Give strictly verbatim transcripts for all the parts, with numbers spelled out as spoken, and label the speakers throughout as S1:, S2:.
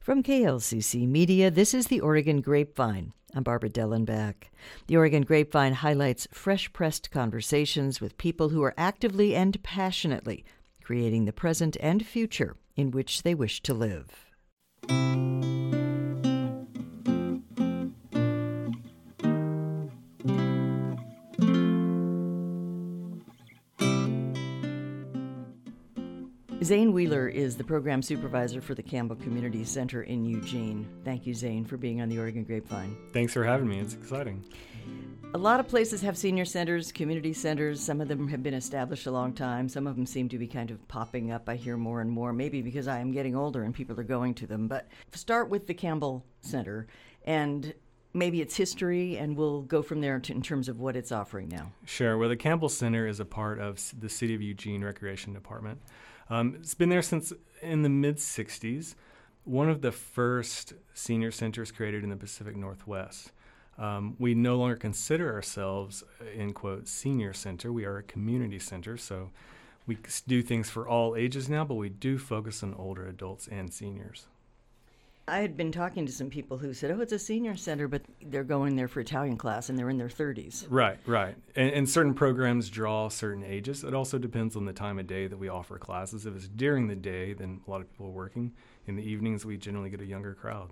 S1: From K L C C Media, this is the Oregon Grapevine. I'm Barbara Dellenbach. The Oregon Grapevine highlights fresh-pressed conversations with people who are actively and passionately creating the present and future in which they wish to live. Zane Wheeler is the program supervisor for the Campbell Community Center in Eugene. Thank you, Zane, for being on the Oregon Grapevine.
S2: Thanks for having me. It's exciting.
S1: A lot of places have senior centers, community centers. Some of them have been established a long time. Some of them seem to be kind of popping up. I hear more and more, maybe because I am getting older and people are going to them. But start with the Campbell Center and maybe its history, and we'll go from there to, in terms of what it's offering now.
S2: Sure. Well, the Campbell Center is a part of the City of Eugene Recreation Department. Um, it's been there since in the mid-sixties, one of the first senior centers created in the Pacific Northwest. Um, we no longer consider ourselves, in quote, senior center. We are a community center, so we do things for all ages now, but we do focus on older adults and seniors.
S1: I had been talking to some people who said, oh, it's a senior center, but they're going there for Italian class and they're in their thirties.
S2: Right, right. And, and certain programs draw certain ages. It also depends on the time of day that we offer classes. If it's during the day, then a lot of people are working. In the evenings, we generally get a younger crowd.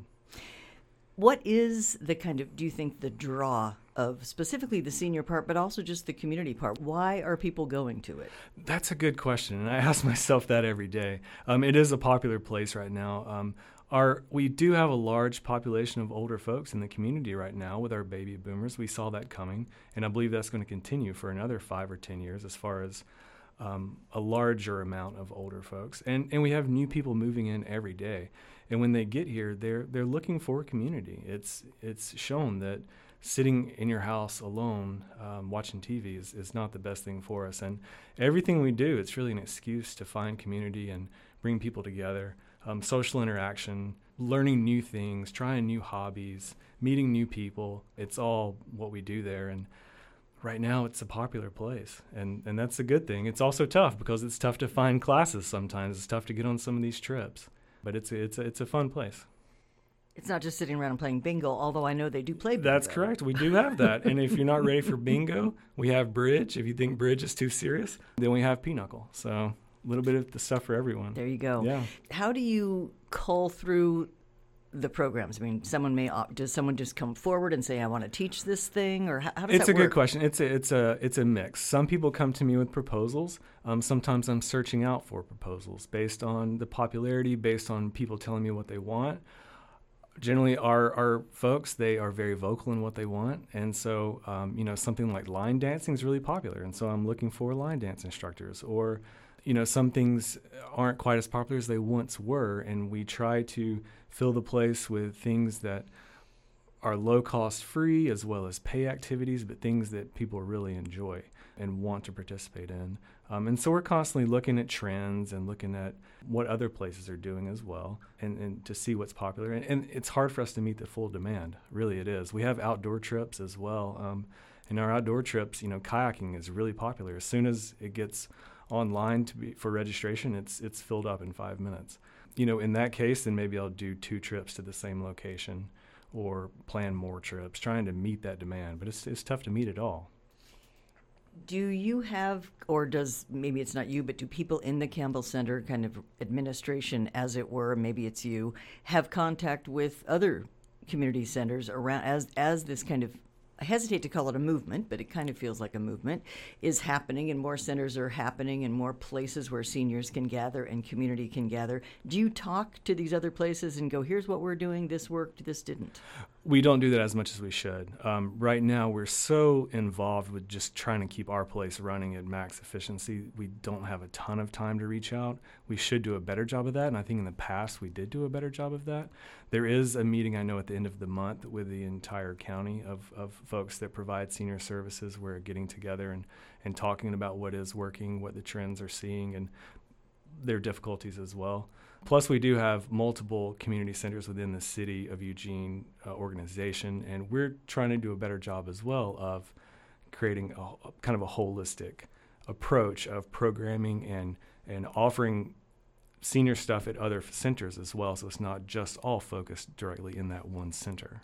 S1: What is the kind of, do you think, the draw of specifically the senior part, but also just the community part? Why are people going to it?
S2: That's a good question, and I ask myself that every day. Um, it is a popular place right now. Um, Our, we do have a large population of older folks in the community right now with our baby boomers. We saw that coming, and I believe that's going to continue for another five or ten years as far as um, a larger amount of older folks. And and we have new people moving in every day. And when they get here, they're they're looking for a community. It's it's shown that sitting in your house alone um, watching T V is, is not the best thing for us. And everything we do, it's really an excuse to find community and bring people together. Um, social interaction, learning new things, trying new hobbies, meeting new people. It's all what we do there. And right now it's a popular place. And, and that's a good thing. It's also tough because it's tough to find classes sometimes. It's tough to get on some of these trips. But it's a, it's a, it's a fun place.
S1: It's not just sitting around and playing bingo, although I know they do play bingo.
S2: That's correct. We do have that. And if you're not ready for bingo, we have bridge. If you think bridge is too serious, then we have pinochle. So a little bit of the stuff for everyone.
S1: There you go.
S2: Yeah.
S1: How do you cull through the programs? I mean, someone may does someone just come forward and say, "I want to teach this thing," or how, how does
S2: it's
S1: that work?
S2: It's a good question. It's a it's a it's a mix. Some people come to me with proposals. Um, sometimes I'm searching out for proposals based on the popularity, based on people telling me what they want. Generally, our our folks, they are very vocal in what they want, and so um, you know, something like line dancing is really popular, and so I'm looking for line dance instructors. Or you know, some things aren't quite as popular as they once were, and we try to fill the place with things that are low-cost free as well as pay activities, but things that people really enjoy and want to participate in. Um, and so we're constantly looking at trends and looking at what other places are doing as well, and, and to see what's popular. And, and it's hard for us to meet the full demand. Really, it is. We have outdoor trips as well. Um, and our outdoor trips, you know, kayaking is really popular. As soon as it gets online to be for registration, it's it's filled up in five minutes. You know, in that case, then maybe I'll do two trips to the same location or plan more trips, trying to meet that demand. But it's it's tough to meet it all.
S1: Do you have, or does, maybe it's not you, but do people in the Campbell Center, kind of administration as it were, maybe it's you, have contact with other community centers around as as this kind of, I hesitate to call it a movement, but it kind of feels like a movement, is happening, and more centers are happening and more places where seniors can gather and community can gather. Do you talk to these other places and go, here's what we're doing, this worked, this didn't?
S2: We don't do that as much as we should. Um, right now, we're so involved with just trying to keep our place running at max efficiency. We don't have a ton of time to reach out. We should do a better job of that, and I think in the past we did do a better job of that. There is a meeting, I know, at the end of the month with the entire county of, of folks that provide senior services. We're getting together and, and talking about what is working, what the trends are seeing, and their difficulties as well. Plus, we do have multiple community centers within the City of Eugene uh, organization, and we're trying to do a better job as well of creating a, a kind of a holistic approach of programming and, and offering senior stuff at other centers as well, so it's not just all focused directly in that one center.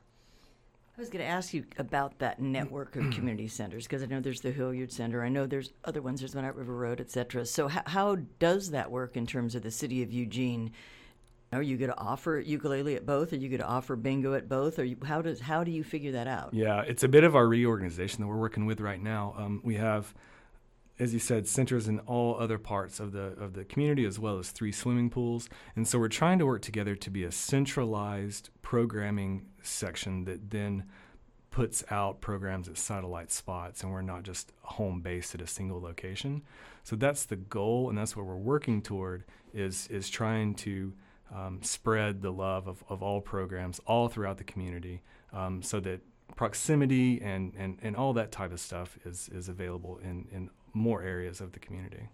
S1: I was going to ask you about that network of community centers, because I know there's the Hilliard Center. I know there's other ones. There's one at River Road, et cetera. So how, how does that work in terms of the city of Eugene? Are you going to offer ukulele at both? Are you going to offer bingo at both? Or you, how does how do you figure that out?
S2: Yeah, it's a bit of our reorganization that we're working with right now. Um, we have, as you said, centers in all other parts of the of the community, as well as three swimming pools. And so we're trying to work together to be a centralized programming section that then puts out programs at satellite spots, and we're not just home based at a single location. So that's the goal, and that's what we're working toward, is is trying to um, spread the love of, of all programs all throughout the community, um, so that proximity and, and, and all that type of stuff is, is available in, in more areas of the community.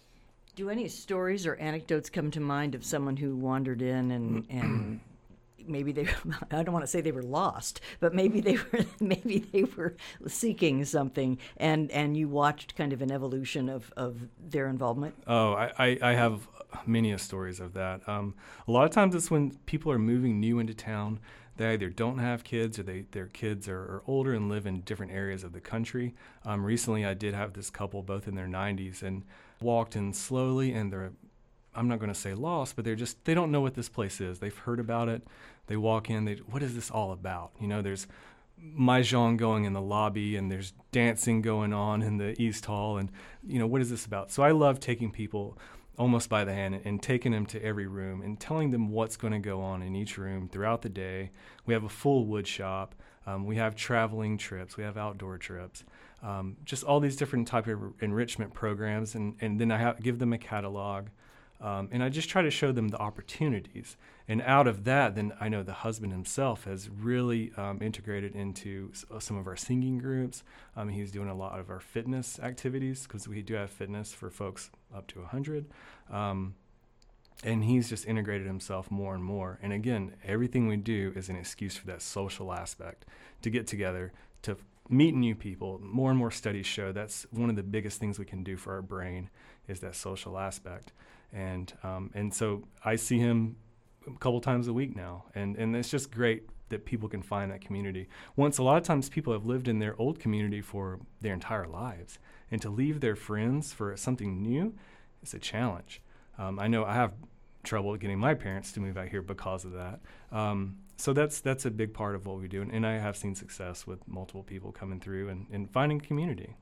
S1: Do any stories or anecdotes come to mind of someone who wandered in and, and maybe they, I don't want to say they were lost, but maybe they were maybe they were seeking something, and, and you watched kind of an evolution of, of their involvement?
S2: Oh, I, I, I have many a stories of that. Um, a lot of times it's when people are moving new into town. They either don't have kids, or they, their kids are, are older and live in different areas of the country. Um, recently, I did have this couple, both in their nineties, and walked in slowly, and they're, I'm not going to say lost, but they're just, they don't know what this place is. They've heard about it. They walk in, they, what is this all about? You know, there's mahjong going in the lobby, and there's dancing going on in the East Hall, and, you know, what is this about? So I love taking people almost by the hand and taking them to every room and telling them what's going to go on in each room throughout the day. We have a full wood shop. Um, we have traveling trips. We have outdoor trips. Um, just all these different type of enrichment programs. And, and then I have, give them a catalog. Um, and I just try to show them the opportunities. And out of that, then I know the husband himself has really um, integrated into s- some of our singing groups. Um, he's doing a lot of our fitness activities, because we do have fitness for folks up to one hundred. Um, and he's just integrated himself more and more. And again, everything we do is an excuse for that social aspect, to get together, to meet new people. More and more studies show that's one of the biggest things we can do for our brain, is that social aspect. And um, and so I see him a couple times a week now, and, and it's just great that people can find that community. Once, a lot of times people have lived in their old community for their entire lives, and to leave their friends for something new is a challenge. Um, I know I have trouble getting my parents to move out here because of that. Um, so that's that's a big part of what we do, and, and I have seen success with multiple people coming through and, and finding community.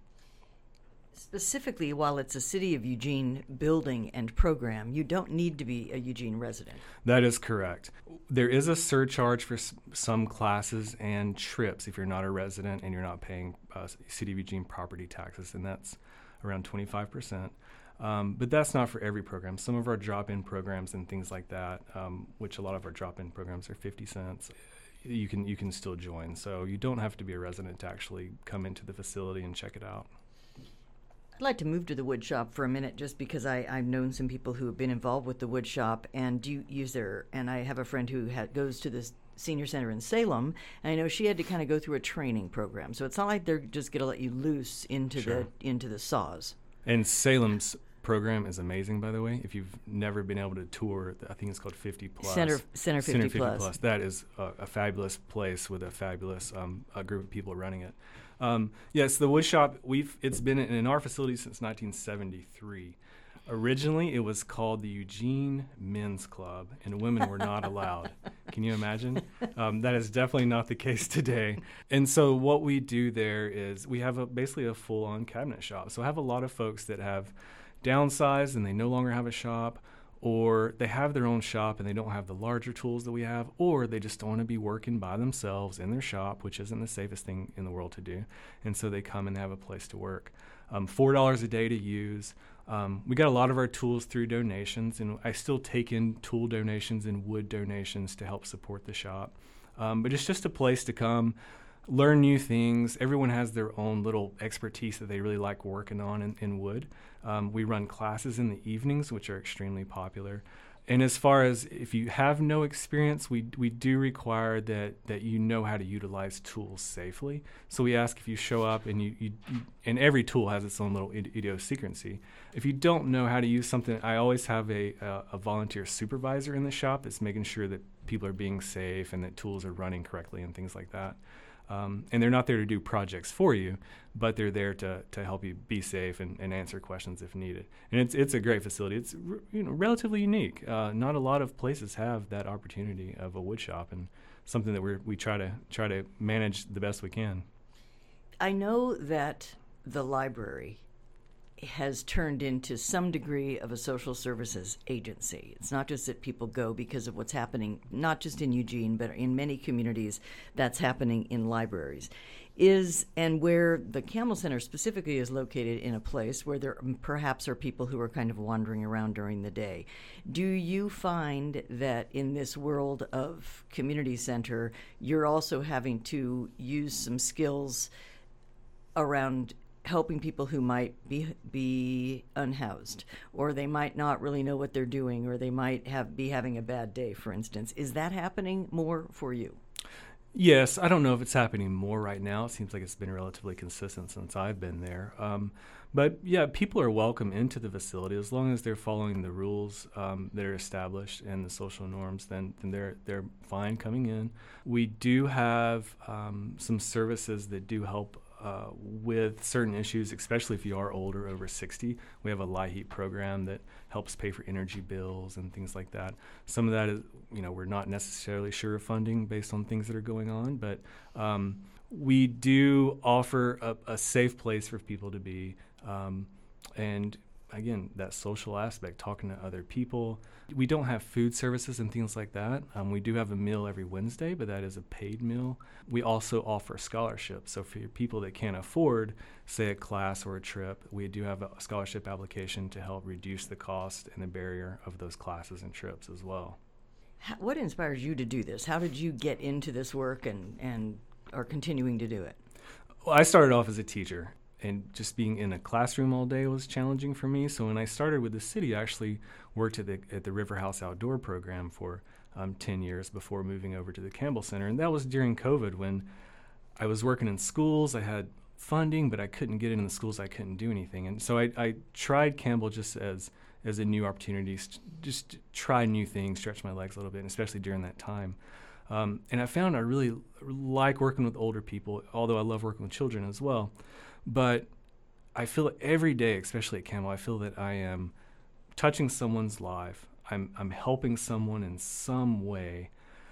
S1: Specifically, while it's a City of Eugene building and program, you don't need to be a Eugene resident.
S2: That is correct. There is a surcharge for s- some classes and trips if you're not a resident and you're not paying uh, City of Eugene property taxes, and that's around twenty-five percent. Um, but that's not for every program. Some of our drop-in programs and things like that, um, which a lot of our drop-in programs are fifty cents, you can you can still join. So you don't have to be a resident to actually come into the facility and check it out.
S1: I'd like to move to the wood shop for a minute, just because I, I've known some people who have been involved with the wood shop and do use their, and I have a friend who ha- goes to this senior center in Salem, and I know she had to kind of go through a training program. So it's not like they're just going to let you loose into
S2: Sure.
S1: the into the saws.
S2: And Salem's program is amazing, by the way. If you've never been able to tour, I think it's called fifty plus.
S1: Center Center fifty,
S2: Center fifty
S1: plus.
S2: plus. That is a, a fabulous place with a fabulous um, a group of people running it. Um, yes, the wood shop, we've it's been in our facility since nineteen seventy-three. Originally, it was called the Eugene Men's Club, and women were not allowed. Can you imagine? Um, that is definitely not the case today. And so what we do there is we have a, basically a full-on cabinet shop. So I have a lot of folks that have downsized and they no longer have a shop, or they have their own shop and they don't have the larger tools that we have, or they just don't want to be working by themselves in their shop, which isn't the safest thing in the world to do. And so they come and have a place to work. Um, four dollars a day to use. Um, we got a lot of our tools through donations, and I still take in tool donations and wood donations to help support the shop. Um, but it's just a place to come, learn new things. Everyone has their own little expertise that they really like working on in, in wood. Um, we run classes in the evenings, which are extremely popular. And as far as if you have no experience, we we do require that that you know how to utilize tools safely. So we ask if you show up and you, you, you and every tool has its own little idiosyncrasy. If you don't know how to use something, I always have a, a, a volunteer supervisor in the shop that's making sure that people are being safe and that tools are running correctly and things like that. Um, and they're not there to do projects for you, but they're there to, to help you be safe and, and answer questions if needed. And it's it's a great facility. It's r- you know relatively unique. Uh, not a lot of places have that opportunity of a wood shop, and something that we we try to try to manage the best we can.
S1: I know that the library has turned into some degree of a social services agency. It's not just that people go because of what's happening, not just in Eugene, but in many communities that's happening in libraries. Is and where the Campbell Center specifically is located in a place where there perhaps are people who are kind of wandering around during the day. Do you find that in this world of community center, you're also having to use some skills around helping people who might be be unhoused, or they might not really know what they're doing, or they might have be having a bad day, for instance? Is that happening more for you?
S2: Yes, I don't know if it's happening more right now. It seems like it's been relatively consistent since I've been there. Um, but yeah, people are welcome into the facility as long as they're following the rules um, that are established and the social norms. Then, then they're they're fine coming in. We do have um, some services that do help Uh, with certain issues, especially if you are older, over sixty. We have a LIHEAP program that helps pay for energy bills and things like that. Some of that is, you know, we're not necessarily sure of funding based on things that are going on, but um, we do offer a, a safe place for people to be. Um, and again, that social aspect, talking to other people. We don't have food services and things like that. Um, we do have a meal every Wednesday, but that is a paid meal. We also offer scholarships. So for people that can't afford, say, a class or a trip, we do have a scholarship application to help reduce the cost and the barrier of those classes and trips as well.
S1: How, what inspires you to do this? How did you get into this work and, and are continuing to do it?
S2: Well, I started off as a teacher. And just being in a classroom all day was challenging for me. So when I started with the city, I actually worked at the at the River House Outdoor Program for um, ten years before moving over to the Campbell Center. And that was during COVID when I was working in schools. I had funding, but I couldn't get into the schools. I couldn't do anything. And so I, I tried Campbell just as as a new opportunity, just to try new things, stretch my legs a little bit, and especially during that time. Um, and I found I really like working with older people, although I love working with children as well. But I feel every day, especially at Campbell, I feel that I am touching someone's life. I'm I'm helping someone in some way.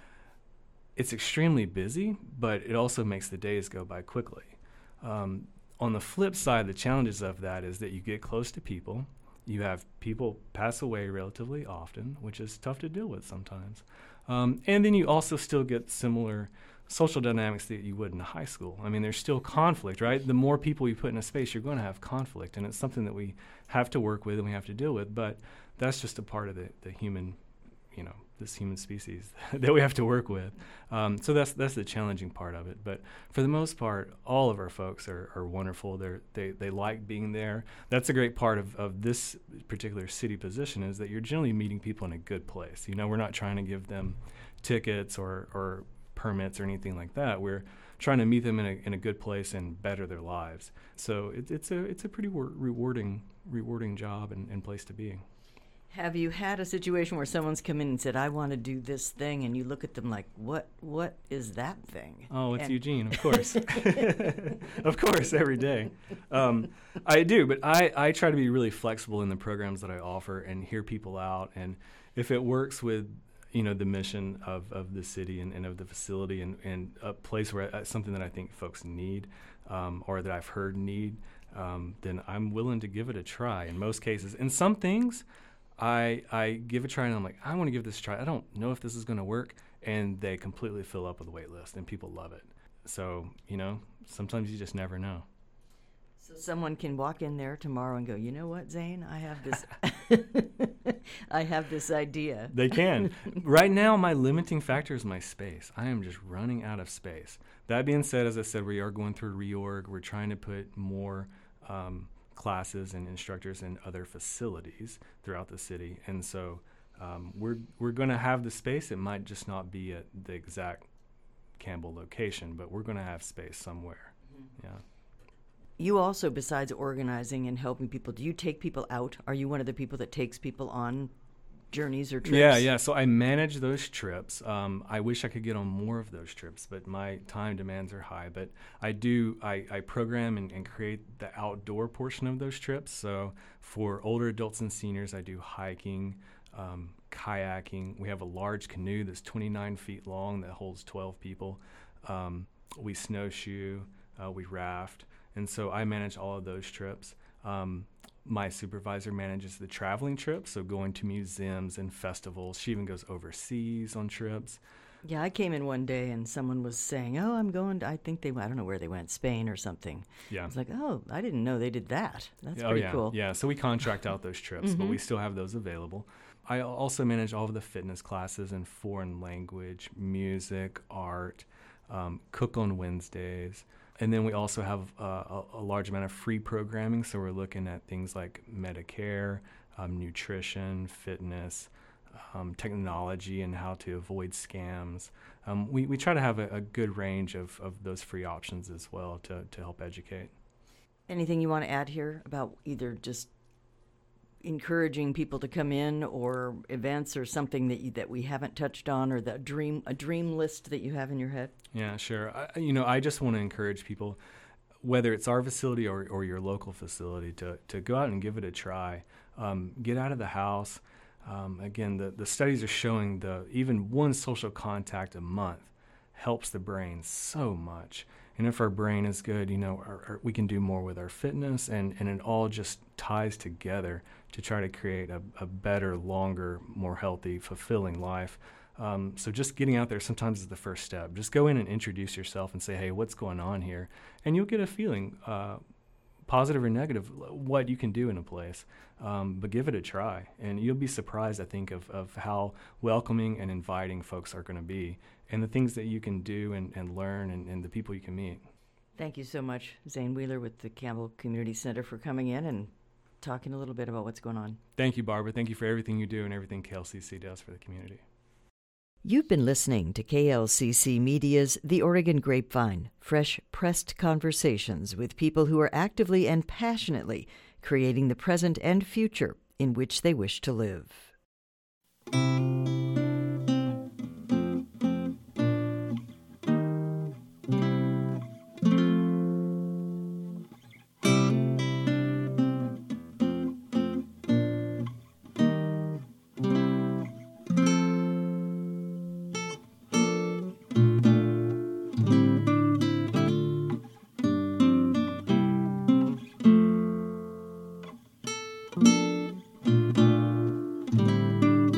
S2: It's extremely busy, but it also makes the days go by quickly. Um, on the flip side, the challenges of that is that you get close to people. You have people pass away relatively often, which is tough to deal with sometimes. Um, and then you also still get similar social dynamics that you would in a high school. I mean, there's still conflict, right? The more people you put in a space, you're going to have conflict, and it's something that we have to work with and we have to deal with, but that's just a part of the, the human, you know, this human species that we have to work with. Um, so that's that's the challenging part of it. But for the most part, all of our folks are, are wonderful. They're, they they like being there. That's a great part of, of this particular city position is that you're generally meeting people in a good place. You know, we're not trying to give them tickets or, or permits or anything like that. We're trying to meet them in a in a good place and better their lives. So it, it's a it's a pretty wor- rewarding rewarding job and, and place to be.
S1: Have you had a situation where someone's come in and said, I want to do this thing, and you look at them like, what what is that thing?
S2: Oh, it's
S1: and
S2: Eugene, of course. Of course, every day. Um, I do, but I, I try to be really flexible in the programs that I offer and hear people out. And if it works with, you know, the mission of, of the city and, and of the facility and, and a place where uh, something that I think folks need um, or that I've heard need, um, then I'm willing to give it a try in most cases. In some things, I I give it a try and I'm like, I want to give this a try. I don't know if this is going to work. And they completely fill up with a wait list and people love it. So, you know, sometimes you just never know.
S1: So someone can walk in there tomorrow and go, you know what, Zane, I have this I have this idea.
S2: They can. Right now, my limiting factor is my space. I am just running out of space. That being said, as I said, we are going through reorg. We're trying to put more um, classes and instructors in other facilities throughout the city. And so Um, we're we're going to have the space. It might just not be at the exact Campbell location, but we're going to have space somewhere. Mm-hmm. Yeah.
S1: You also, besides organizing and helping people, do you take people out? Are you one of the people that takes people on journeys or trips?
S2: Yeah, yeah. So I manage those trips. Um, I wish I could get on more of those trips, but my time demands are high. But I do, I, I program and, and create the outdoor portion of those trips. So for older adults and seniors, I do hiking, um, kayaking. We have a large canoe that's twenty-nine feet long that holds twelve people. Um, we snowshoe, uh, we raft. And so I manage all of those trips. Um, my supervisor manages the traveling trips, so going to museums and festivals. She even goes overseas on trips.
S1: Yeah, I came in one day and someone was saying, oh, I'm going to, I think they, I don't know where they went, Spain or something.
S2: Yeah.
S1: I was like, oh, I didn't know they did that. That's
S2: oh,
S1: pretty
S2: yeah.
S1: cool.
S2: Yeah, so we contract out those trips,
S1: mm-hmm.
S2: but we still have those available. I also manage all of the fitness classes in foreign language, music, art, um, cook on Wednesdays. And then we also have uh, a, a large amount of free programming. So we're looking at things like Medicare, um, nutrition, fitness, um, technology, and how to avoid scams. Um, we, we try to have a, a good range of, of those free options as well to, to help educate.
S1: Anything you want to add here about either just encouraging people to come in or events or something that you, that we haven't touched on, or the dream a dream list that you have in your head?
S2: Yeah, sure. I, you know, I just want to encourage people, whether it's our facility or, or your local facility, to, to go out and give it a try. Um, get out of the house. Um, again, the, the studies are showing the even one social contact a month helps the brain so much. And if our brain is good, you know, our, our, we can do more with our fitness, and, and it all just ties together to try to create a, a better, longer, more healthy, fulfilling life. Um, so just getting out there sometimes is the first step. Just go in and introduce yourself and say, hey, what's going on here? And you'll get a feeling, uh, positive or negative, what you can do in a place. Um, but give it a try. And you'll be surprised, I think, of, of how welcoming and inviting folks are going to be, and the things that you can do and, and learn, and, and the people you can meet.
S1: Thank you so much, Zane Wheeler with the Campbell Community Center, for coming in and talking a little bit about what's going on.
S2: Thank you, Barbara. Thank you for everything you do and everything K L C C does for the community.
S1: You've been listening to K L C C Media's The Oregon Grapevine, fresh pressed conversations with people who are actively and passionately creating the present and future in which they wish to live.